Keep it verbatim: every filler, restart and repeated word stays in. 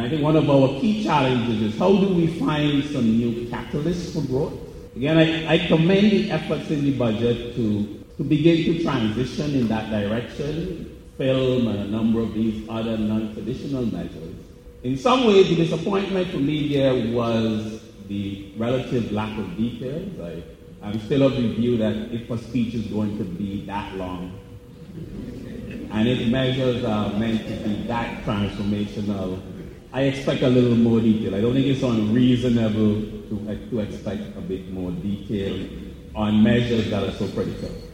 And I think one of our key challenges is how do we find some new catalysts for growth? Again, I, I commend the efforts in the budget to, to begin to transition in that direction, film and a number of these other non-traditional measures. In some ways, the disappointment for me there was the relative lack of details. I, I'm still of the view that if a speech is going to be that long, and if measures are meant to be that transformational, I expect a little more detail. I don't think it's unreasonable to, to expect a bit more detail on measures that are so critical.